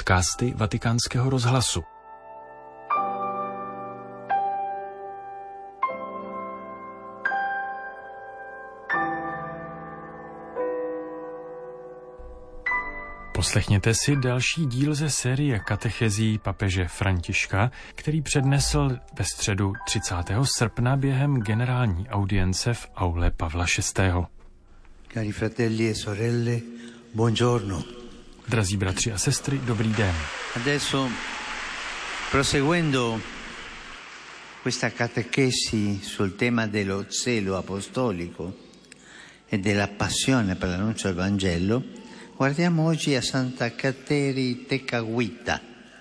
podcasty Vatikánského rozhlasu. Poslechněte si další díl ze série katechezí papeže Františka, který přednesl ve středu 30. srpna během generální audience v aule Pavla VI. Cari fratelli e sorelle, buongiorno. Drazí bratři a sestry, dobrý den. Adesso, proseguendo questa catechesi sul tema dello zelo apostolico e della passione per l'annuncio del Vangelo, guardiamo oggi a Santa Kateri Tekakwitha.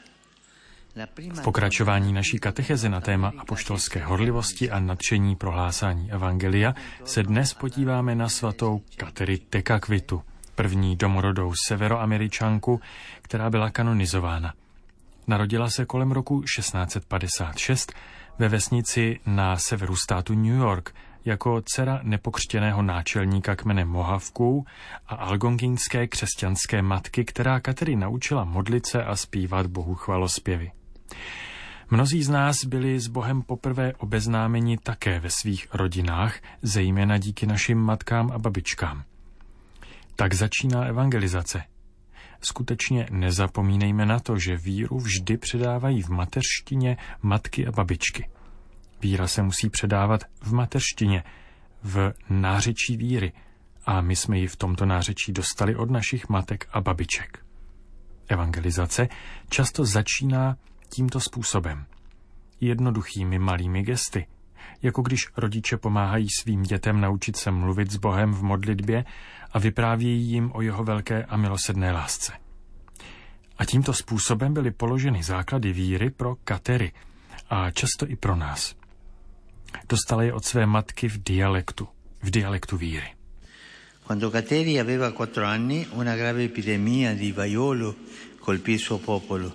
V pokračování naší katecheze na téma apoštolské horlivosti a nadšení prohlásání evangelia se dnes podíváme na svatou Kateri Tekakwithu, první domorodou severoameričanku, která byla kanonizována. Narodila se kolem roku 1656 ve vesnici na severu státu New York jako dcera nepokřtěného náčelníka kmene Mohavků a algonkinské křesťanské matky, která Kateri naučila modlit se a zpívat Bohu chvalospěvy. Mnozí z nás byli s Bohem poprvé obeznámeni také ve svých rodinách, zejména díky našim matkám a babičkám. Tak začíná evangelizace. Skutečně nezapomínejme na to, že víru vždy předávají v mateřštině matky a babičky. Víra se musí předávat v mateřštině, v nářečí víry, a my jsme ji v tomto nářečí dostali od našich matek a babiček. Evangelizace často začíná tímto způsobem. Jednoduchými malými gesty, jako když rodiče pomáhají svým dětem naučit se mluvit s Bohem v modlitbě a vyprávějí jim o jeho velké a milosrdné lásce. A tímto způsobem byly položeny základy víry pro Kateri a často i pro nás. Dostala je od své matky v dialektu víry. Quando Kateri aveva 4 anni, una grave epidemia di vaiolo colpì il suo popolo.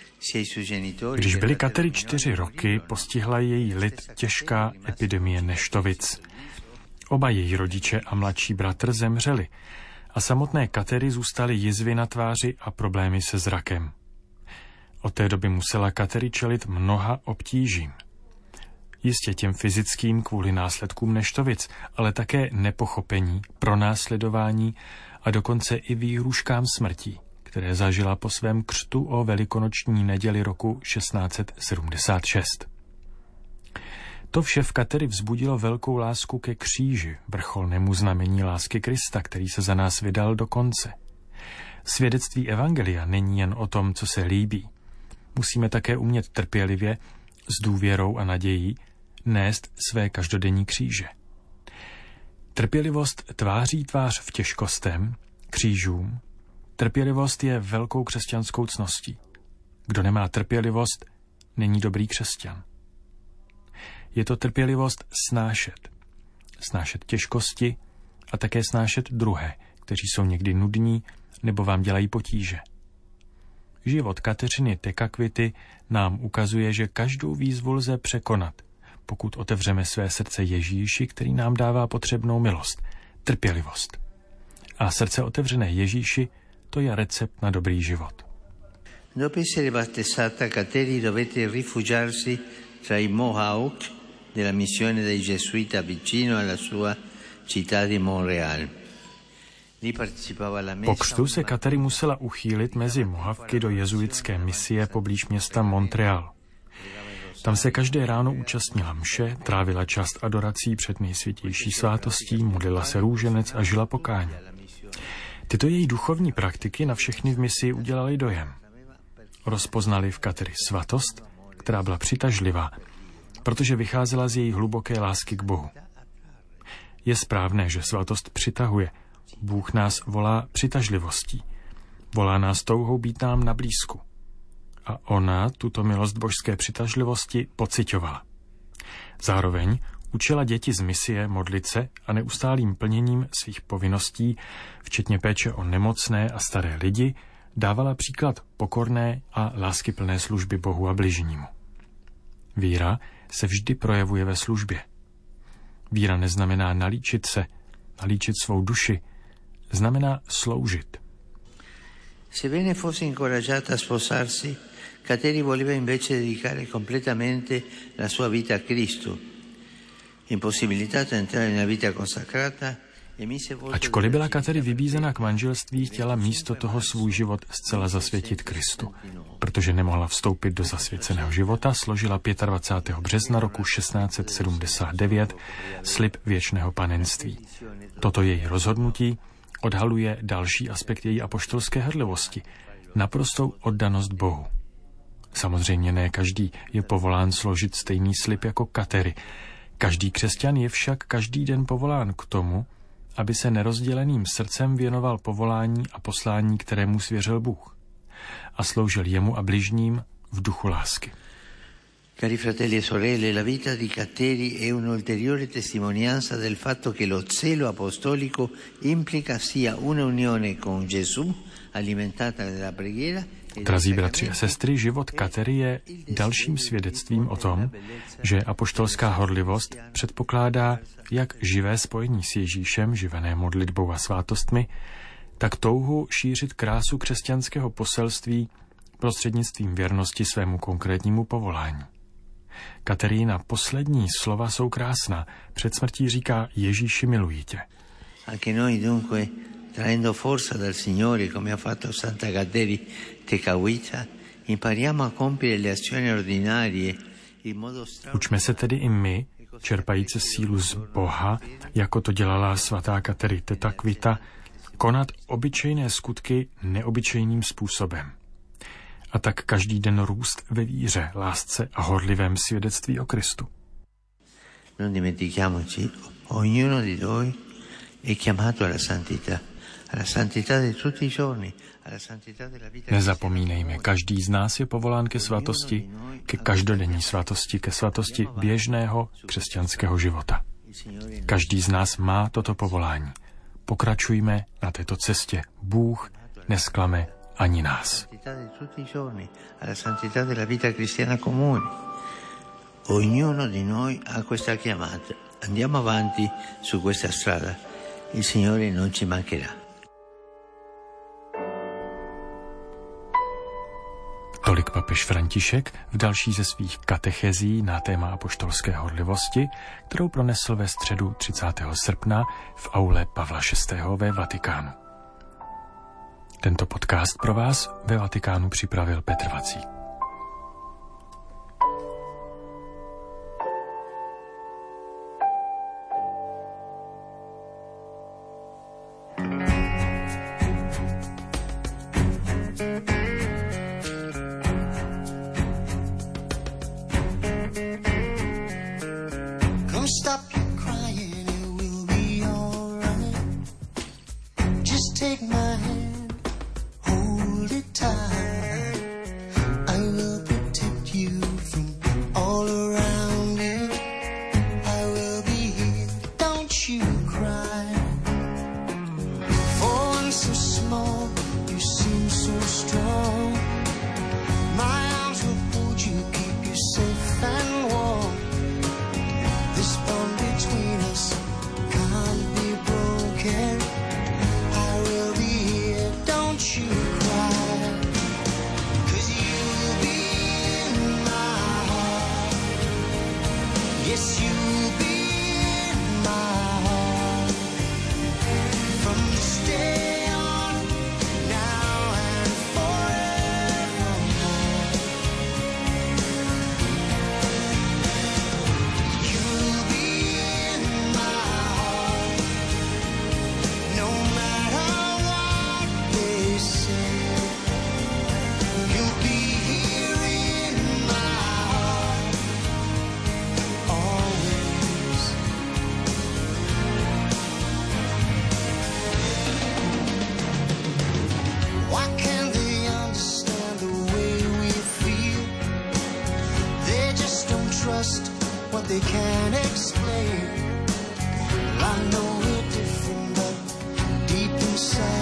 Když byly Kateri 4 roky, postihla její lid těžká epidemie neštovic. Oba její rodiče a mladší bratr zemřeli a samotné Kateri zůstaly jizvy na tváři a problémy se zrakem. Od té doby musela Kateri čelit mnoha obtížím. Jistě těm fyzickým kvůli následkům neštovic, ale také nepochopení, pronásledování a dokonce i výhruškám smrtí, které zažila po svém křtu o velikonoční neděli roku 1676. To vše v Kateri vzbudilo velkou lásku ke kříži, vrcholnému znamení lásky Krista, který se za nás vydal do konce. Svědectví evangelia není jen o tom, co se líbí. Musíme také umět trpělivě, s důvěrou a nadějí, nést své každodenní kříže. Trpělivost tváří tvář v těžkostem, křížům. Trpělivost je velkou křesťanskou ctností. Kdo nemá trpělivost, není dobrý křesťan. Je to trpělivost snášet. Snášet těžkosti a také snášet druhé, kteří jsou někdy nudní nebo vám dělají potíže. Život Kateřiny Tekakwithy nám ukazuje, že každou výzvu lze překonat, pokud otevřeme své srdce Ježíši, který nám dává potřebnou milost, trpělivost. A srdce otevřené Ježíši, to je recept na dobrý život. Dopo essere battezzata, Kateri dovette rifugiarsi tra i Mohawk della missione dei Gesuita vicino alla sua città di Montréal. Po křtu se Kateri musela uchýlit mezi Mohavky do jezuitské misie poblíž města Montréal. Tam se každé ráno účastnila mše, trávila čas adorací před nejsvětější svátostí, modlila se růženec a žila pokání. Tyto její duchovní praktiky na všechny v misii udělaly dojem. Rozpoznali v Kateri svatost, která byla přitažlivá, protože vycházela z její hluboké lásky k Bohu. Je správné, že svatost přitahuje. Bůh nás volá přitažlivostí. Volá nás touhou být nám na blízku. A ona tuto milost božské přitažlivosti pociťovala. Zároveň učila děti z misie modlit se a neustálým plněním svých povinností, včetně péče o nemocné a staré lidi, dávala příklad pokorné a láskyplné služby Bohu a bližnímu. Víra se vždy projevuje ve službě. Víra neznamená nalíčit se, nalíčit svou duši, znamená sloužit. Sebbene fosse incoraggiata a sposarsi, Kateri voleva invece dedicare completamente la sua vita a Cristo. Impossibilitata a entrare nella vita consacrata, ačkoliv byla Kateri vybízena k manželství, chtěla místo toho svůj život zcela zasvětit Kristu. Protože nemohla vstoupit do zasvěceného života, složila 25. března roku 1679 slib věčného panenství. Toto její rozhodnutí odhaluje další aspekt její apoštolské horlivosti, naprostou oddanost Bohu. Samozřejmě ne každý je povolán složit stejný slib jako Kateri. Každý křesťan je však každý den povolán k tomu, aby se nerozděleným srdcem věnoval povolání a poslání, kterému svěřil Bůh, a sloužil jemu a bližním v duchu lásky. Cari fratelli e sorelle, la vita di Kateri è un'ulteriore testimonianza del fatto che lo zelo apostolico implica sia una unione con Gesù alimentata dalla preghiera. Drazí bratři a sestry, život Kateri je dalším svědectvím o tom, že apoštolská horlivost předpokládá jak živé spojení s Ježíšem, živené modlitbou a svátostmi, tak touhu šířit krásu křesťanského poselství prostřednictvím věrnosti svému konkrétnímu povolání. Katerína poslední slova jsou krásná. Před smrtí říká: Ježíši, miluji tě. Anche noi dunque, traendo forza dal Signore, come ha fatto Santa Kateri Tekakwitha, impariamo a compiere le azioni ordinarie in modo Učme se tedy i my, čerpající sílu z Boha, jako to dělala svatá Kateri Tekakwitha, konat obyčejné skutky neobyčejným způsobem. A tak každý den růst ve víře, lásce a horlivém svědectví o Kristu. Non dimentichiamoci, ognuno di noi è chiamato alla santità di tutti i giorni, alla santità della vita. Nezapomínejme, každý z nás je povolán ke svatosti, ke každodenní svatosti, ke svatosti běžného křesťanského života. Každý z nás má toto povolání. Pokračujme na této cestě. Bůh nesklame ani nás. Alla santità della vita cristiana comune. Ognuno di noi ha questa chiamata. Andiamo avanti su questa strada. Il Signore non ci mancherà. Tolik papež František v další ze svých katechezí na téma apoštolské horlivosti, kterou pronesl ve středu 30. srpna v aule Pavla VI. Ve Vatikánu. Tento podcast pro vás ve Vatikánu připravil Petr Vacík. They can't explain. Well, I know we're different, but deep inside